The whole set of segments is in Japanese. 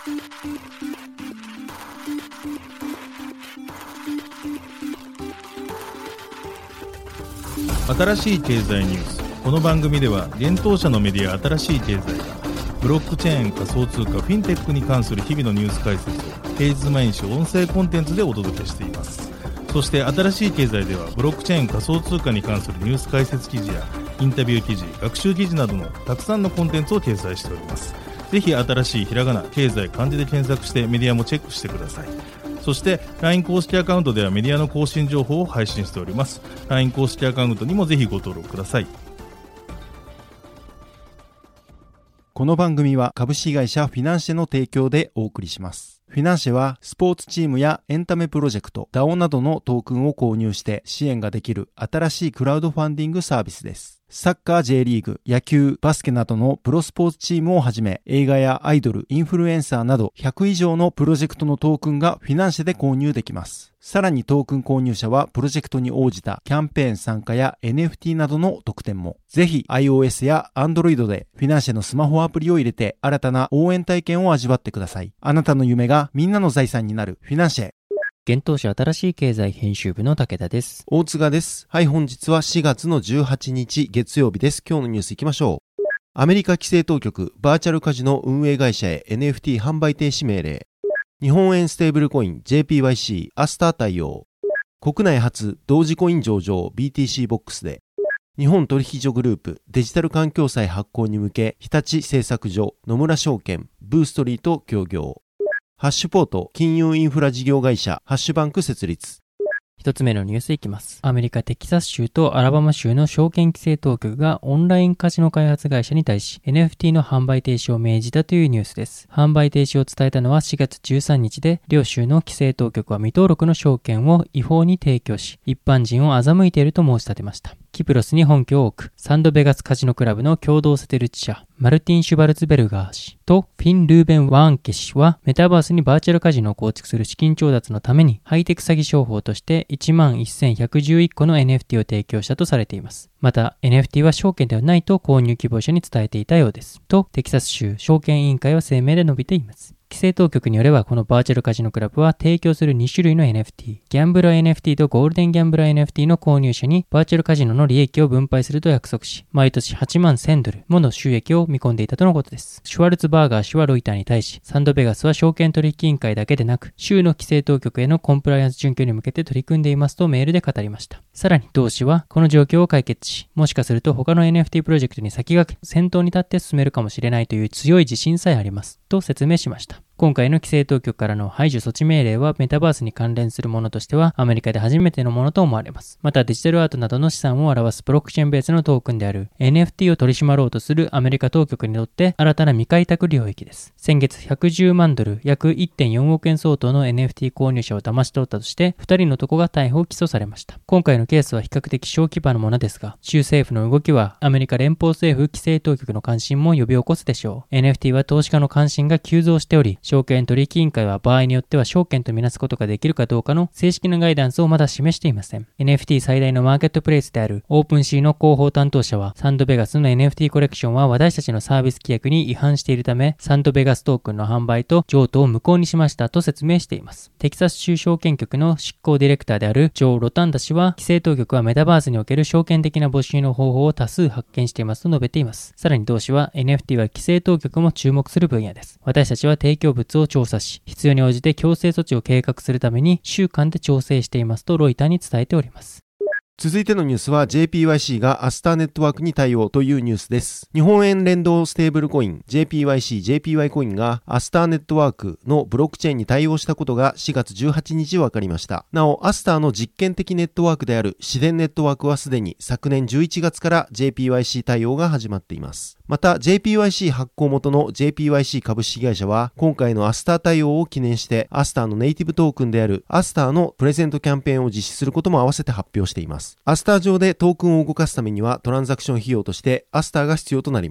新しい経済ニュース。この番組では現当社のメディア新しい経済がブロックチェーン、仮想通貨、フィンテックに関する日々のニュース解説を平日毎日音声コンテンツでお届けしています。そして新しい経済ではブロックチェーン、仮想通貨に関するニュース解説記事やインタビュー記事、学習記事などのたくさんのコンテンツを掲載しております。ぜひ新しいひらがな、経済、漢字で検索してメディアもチェックしてください。そして LINE 公式アカウントではメディアの更新情報を配信しております。 LINE 公式アカウントにもぜひご登録ください。 この番組は株式会社フィナンシェの提供でお送りします。フィナンシェはスポーツチームやエンタメプロジェクト、DAO などのトークンを購入して支援ができる新しいクラウドファンディングサービスです。サッカー J リーグ、野球、バスケなどのプロスポーツチームをはじめ、映画やアイドル、インフルエンサーなど100以上のプロジェクトのトークンがフィナンシェで購入できます。さらにトークン購入者はプロジェクトに応じたキャンペーン参加や NFT などの特典も。ぜひ iOS や Android でフィナンシェのスマホアプリを入れて新たな応援体験を味わってください。あなたの夢がみんなの財産になるフィナンシェ。 現当社新しい経済編集部の武田です。 大塚です。はい、本日は4月の18日月曜日です。今日のニュースいきましょう。アメリカ規制当局、バーチャルカジノ運営会社へ NFT 販売停止命令。日本円ステーブルコイン JPYC アスター対応。国内初同時コイン上場 BTC ボックスで。日本取引所グループデジタル環境債発行に向け日立製作所、野村証券、ブーストリーと協業。ハッシュポート金融インフラ事業会社ハッシュバンク設立。 一つ目のニュースいきます。アメリカテキサス州とアラバマ州の証券規制当局がオンラインカジノ開発会社に対し NFT の販売停止を命じたというニュースです。販売停止を伝えたのは4月13日で、両州の規制当局は未登録の証券を違法に提供し、一般人を欺いていると申し立てました。キプロスに本拠を置くサンドベガスカジノクラブの共同設立者マルティン・シュバルツベルガー氏とフィン・ルーベン・ワーンケ氏はメタバースにバーチャルカジノを構築する資金調達のためにハイテク詐欺商法として11,111個の NFT を提供したとされています。また NFT は証券ではないと購入希望者に伝えていたようですとテキサス州証券委員会は声明で述べています。規制当局によればこのバーチャルカジノクラブは提供する2種類の NFT、ギャンブラー NFT とゴールデンギャンブラー NFT の購入者にバーチャルカジノの利益を分配すると約束し、毎年$81,000もの収益を見込んでいたとのことです。シュワルツバーガー氏はロイターに対し、サンドベガスは証券取引委員会だけでなく、州の規制当局へのコンプライアンス準拠に向けて取り組んでいますとメールで語りました。さらに同氏はこの状況を解決し、もしかすると他の NFT プロジェクトに先駆け先頭に立って進めるかもしれないという強い自信さえありますと説明しました。今回の規制当局からの排除措置命令はメタバースに関連するものとしてはアメリカで初めてのものと思われます。またデジタルアートなどの資産を表すブロックチェーンベースのトークンである NFT を取り締まろうとするアメリカ当局にとって新たな未開拓領域です。先月$110万約 1.4 億円相当の NFT 購入者を騙し取ったとして2人の男が逮捕・起訴されました。今回のケースは比較的小規模なものですが、州政府の動きはアメリカ連邦政府規制当局の関心も呼び起こすでしょう。NFT は投資家の関心が急増しており、証券取引委員会は場合によっては証券とみなすことができるかどうかの正式なガイダンスをまだ示していません。NFT 最大のマーケットプレイスであるオープンシーの広報担当者は、サンドベガスの NFT コレクションは私たちのサービス規約に違反しているため、サンドベガストークンの販売と譲渡を無効にしましたと説明しています。テキサス州証券局の執行ディレクターであるジョー・ロタンダ氏は、規制当局はメタバースにおける証券的な没収の方法を多数発見していますと述べています。さらに同氏は NFT は規制当局も注目する分野です。私たちは提供物を調査し、必要に応じて強制措置を計画するために週間で調整していますとロイターに伝えております。 続いてのニュースは JPYC がアスターネットワークに対応というニュースです。日本円連動ステーブルコイン JPYC、JPY コインがアスターネットワークのブロックチェーンに対応したことが4月18日分かりました。なお、アスターの実験的ネットワークである自然ネットワークはすでに昨年11月から JPYC 対応が始まっています。また JPYC 発行元の JPYC 株式会社は今回のアスター対応を記念してアスターのネイティブトークンであるアスターのプレゼントキャンペーンを実施することも合わせて発表しています。アスター上でトークンを動かすためにはトランザクション費用としてアスターが必要となります。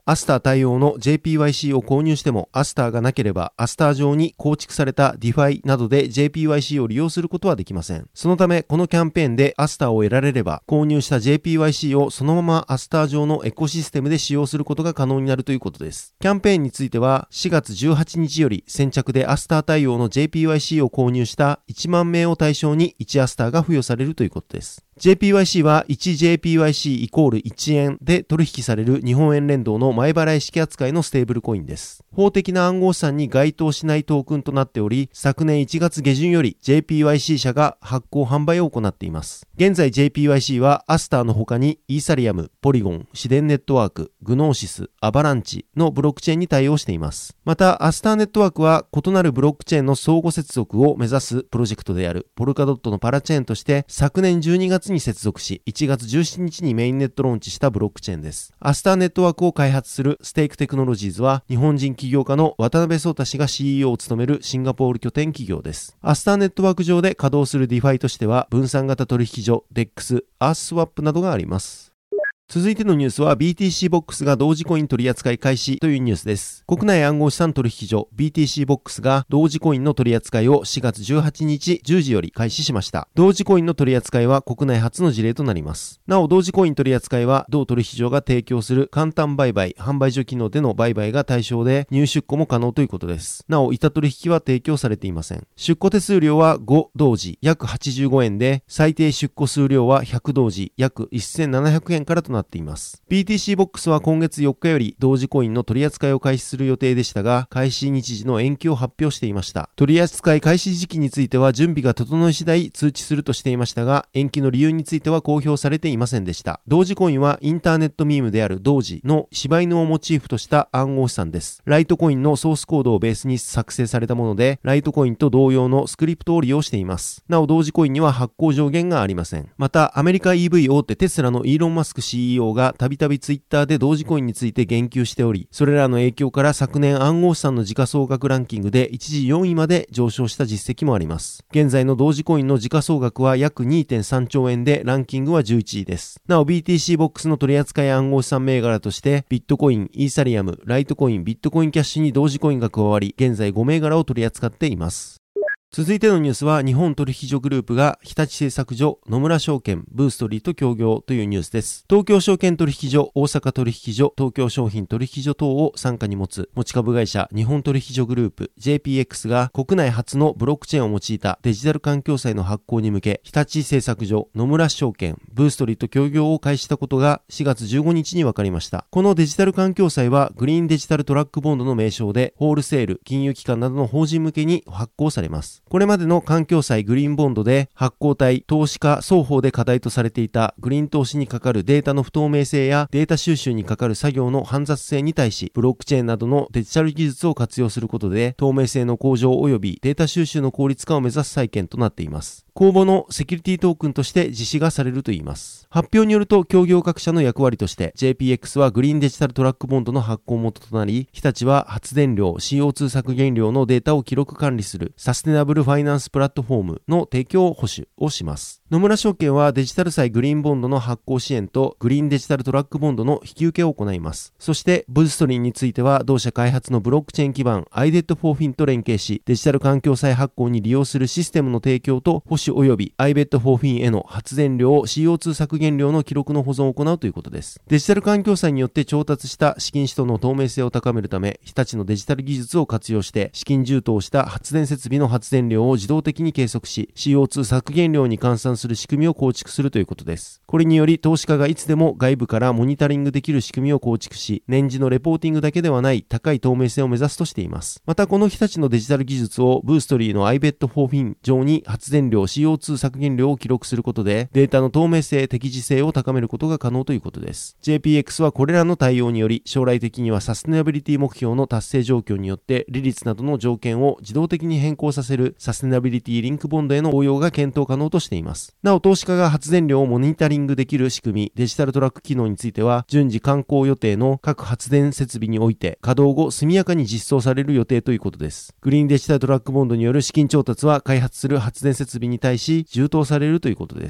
アスター対応の JPYC を購入してもアスターがなければアスター上に構築された DeFi などで JPYC を利用することはできません。そのためこのキャンペーンでアスターを得られれば購入した JPYC をそのままアスター上のエコシステムで使用することが可能になるということです。キャンペーンについては4月18日より先着でアスター対応の JPYC を購入した1万名を対象に1アスターが付与されるということです。JPYC は 1JPYC イコール1円で取引される日本円連動の前払い式扱いのステーブルコインです。法的な暗号資産に該当しないトークンとなっており、昨年1月下旬より JPYC 社が発行販売を行っています。現在 JPYC はアスターの他にイーサリアム、ポリゴン、シデンネットワーク、グノーシス、アバランチのブロックチェーンに対応しています。またアスターネットワークは異なるブロックチェーンの相互接続を目指すプロジェクトであるポルカドットのパラチェーンとして昨年12月に接続し、1月17日にメインネットローンチしたブロックチェーンです。アスターネットワークを開発するステークテクノロジーズは日本人起業家の渡辺壮太氏が CEO を務めるシンガポール拠点企業です。アスターネットワーク上で稼働する DeFi としては分散型取引所、DEX、アーススワップなどがあります。続いてのニュースは BTC ボックスが同時コイン取扱い開始というニュースです。国内暗号資産取引所 BTC ボックスが同時コインの取り扱いを4月18日10時より開始しました。同時コインの取り扱いは国内初の事例となります。なお同時コイン取り扱いは同取引所が提供する簡単売買、販売所機能での売買が対象で入出庫も可能ということです。なお板取引は提供されていません。出庫手数料は5同時約85円で最低出庫数量は100同時約1700円からとなっています。BTC ボックスは今月4日より同時コインの取り扱いを開始する予定でしたが、開始日時の延期を発表していました。取り扱い開始時期については準備が整い次第通知するとしていましたが、延期の理由については公表されていませんでした。同時コインはインターネットミームである同時の柴犬をモチーフとした暗号資産です。ライトコインのソースコードをベースに作成されたもので、ライトコインと同様のスクリプトを利用しています。なお同時コインには発行上限がありません。またアメリカ EV 大手テスラのイーロン・マスク CEO がたびたびツイッターで同時コインについて言及しており、それらの影響から昨年暗号資産の時価総額ランキングで一時4位まで上昇した実績もあります。現在の同時コインの時価総額は約 2.3 兆円でランキングは11位です。なお BTC ボックスの取扱い暗号資産銘柄としてビットコイン、イーサリアム、ライトコイン、ビットコインキャッシュに同時コインが加わり、現在5銘柄を取り扱っています。続いてのニュースは日本取引所グループが日立製作所、野村証券、ブーストリーと協業というニュースです。東京証券取引所、大阪取引所、東京商品取引所等を傘下に持つ持ち株会社日本取引所グループ JPX が国内初のブロックチェーンを用いたデジタル環境債の発行に向け日立製作所、野村証券、ブーストリーと協業を開始したことが4月15日に分かりました。このデジタル環境債はグリーンデジタルトラックボンドの名称でホールセール、金融機関などの法人向けに発行されます。これまでの環境債グリーンボンドで発行体、投資家双方で課題とされていたグリーン投資にかかるデータの不透明性やデータ収集にかかる作業の煩雑性に対し、ブロックチェーンなどのデジタル技術を活用することで透明性の向上及びデータ収集の効率化を目指す債券となっています。公募のセキュリティトークンとして実施がされるといいます。発表によると協業各社の役割として JPX はグリーンデジタルトラックボンドの発行元となり、日立は発電量 CO2 削減量のデータを記録管理するサステナブルファイナンスプラットフォームの提供保守をします。野村証券はデジタル債グリーンボンドの発行支援とグリーンデジタルトラックボンドの引き受けを行います。そしてブーストリーについては同社開発のブロックチェーン基盤 IDET4Fin と連携し、デジタル環境債発行に利用するシステムの提供と保守及び IDET4Fin への発電量 CO2 削減量の記録の保存を行うということです。デジタル環境債によって調達した資金使途の透明性を高めるため、日立のデジタル技術を活用して資金充当した発電設備の発電量を自動的に計測し、CO2 削減量に換算する仕組みを構築するということです。これにより投資家がいつでも外部からモニタリングできる仕組みを構築し、年次のレポーティングだけではない高い透明性を目指すとしています。またこの日立のデジタル技術をブーストリーの IBET4Fin 上に発電量 CO2 削減量を記録することでデータの透明性、適時性を高めることが可能ということです。 JPX はこれらの対応により将来的にはサステナビリティ目標の達成状況によって利率などの条件を自動的に変更させるサステナビリティリンクボンドへの応用が検討可能としています。なお投資家が発電量をモニタリングできる仕組みデジタルトラック機能については順次完工予定の各発電設備において稼働後速やかに実装される予定ということです。グリーンデジタルトラックボンドによる資金調達は開発する発電設備に対し充当されるということです。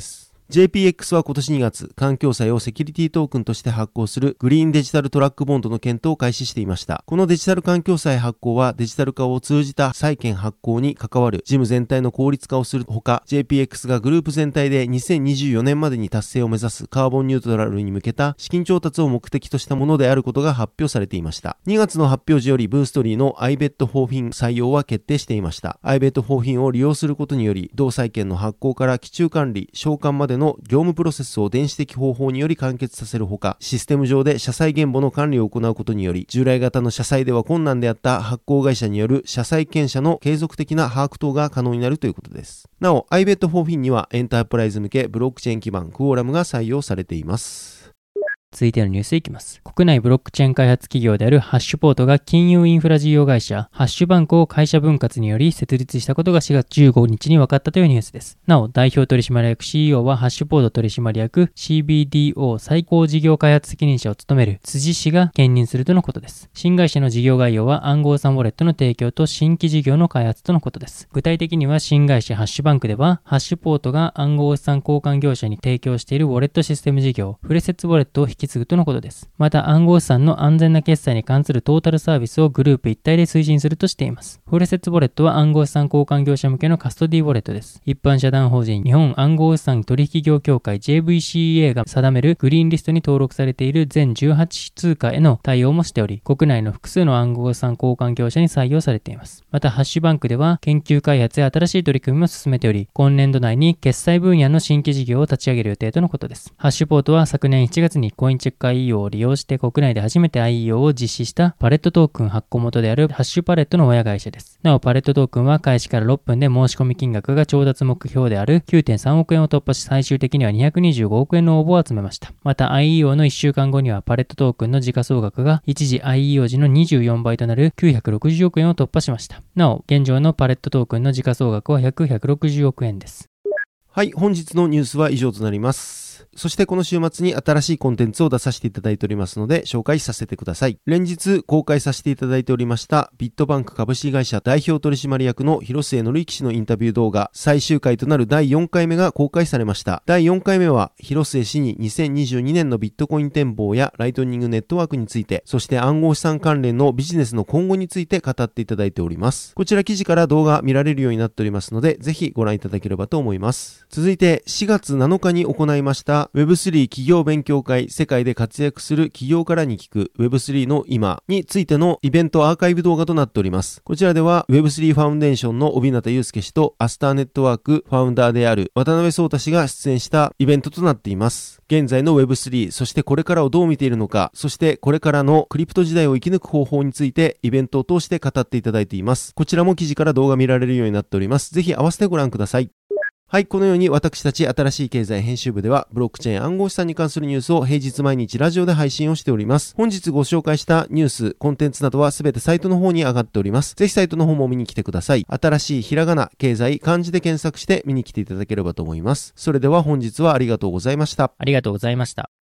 JPX は今年2月、環境債をセキュリティトークンとして発行するグリーンデジタルトラックボンドの検討を開始していました。このデジタル環境債発行はデジタル化を通じた債券発行に関わる事務全体の効率化をするほか、JPX がグループ全体で2024年までに達成を目指すカーボンニュートラルに向けた資金調達を目的としたものであることが発表されていました。2月の発表時よりブーストリーの iBet for Fin 採用は決定していました。iBet for Fin を利用することにより、同債券の発行から期中管理、償還までの業務プロセスを電子的方法により完結させるほか、システム上で社債原簿の管理を行うことにより、従来型の社債では困難であった発行会社による社債権者の継続的な把握等が可能になるということです。なお、iBet for Fin にはエンタープライズ向けブロックチェーン基盤クオーラムが採用されています。 続いてのニュースいきます。国内ブロックチェーン開発企業であるハッシュポートが金融インフラ事業会社ハッシュバンクを会社分割により設立したことが4月15日に分かったというニュースです。なお、代表取締役 CEO はハッシュポート取締役 CBDO 最高事業開発責任者を務める辻氏が兼任するとのことです。新会社の事業概要は暗号資産ウォレットの提供と新規事業の開発とのことです。具体的には新会社ハッシュバンクではハッシュポートが暗号資産交換業者に提供しているウォレットシステム事業フレセッツウォレットを引き継ぐとのことです。また暗号資産の安全な決済に関するトータルサービスをグループ一体で推進するとしています。フレセッツウォレットは暗号資産交換業者向けのカストディウォレットです。一般社団法人日本暗号資産取引業協会 JVCA が定めるグリーンリストに登録されている全18通貨への対応もしており、国内の複数の暗号資産交換業者に採用されています。またハッシュバンクでは研究開発や新しい取り組みも進めており、今年度内に決済分野の新規事業を立ち上げる予定とのことです。ハッシュポートは昨年7月にコインチェック IEO を利用して国内で初めて IEO を実施したパレットトークン発行元であるハッシュパレットの親会社です。なおパレットトークンは開始から6分で申し込み金額が調達目標である 9.3 億円を突破し、最終的には225億円の応募を集めました。また IEO の1週間後にはパレットトークンの時価総額が一時 IEO 時の24倍となる960億円を突破しました。なお現状のパレットトークンの時価総額は約160億円です。 はい、本日のニュースは以上となります。そしてこの週末に新しいコンテンツを出させていただいておりますので紹介させてください。連日公開させていただいておりましたビットバンク株式会社代表取締役の広末紀之氏のインタビュー動画最終回となる第4回目が公開されました。第4回目は広末氏に2022年のビットコイン展望やライトニングネットワークについて、そして暗号資産関連のビジネスの今後について語っていただいております。こちら記事から動画見られるようになっておりますので、ぜひご覧いただければと思います。続いて4月7日に行いました Web3 企業勉強会世界で活躍する企業からに聞く Web3 の今についてのイベントアーカイブ動画となっております。こちらでは Web3 ファウンデーションの帯名祐介氏とアスターネットワークファウンダーである渡辺壮太氏が出演したイベントとなっています。現在の Web3、そしてこれからをどう見ているのか、そしてこれからのクリプト時代を生き抜く方法についてイベントを通して語っていただいています。こちらも記事から動画見られるようになっております。ぜひ合わせてご覧ください。はい、このように私たち新しい経済編集部ではブロックチェーン暗号資産に関するニュースを平日毎日ラジオで配信をしております。本日ご紹介したニュース、コンテンツなどはすべてサイトの方に上がっております。ぜひサイトの方も見に来てください。新しいひらがな、経済、漢字で検索して見に来ていただければと思います。それでは本日はありがとうございました。 ありがとうございました。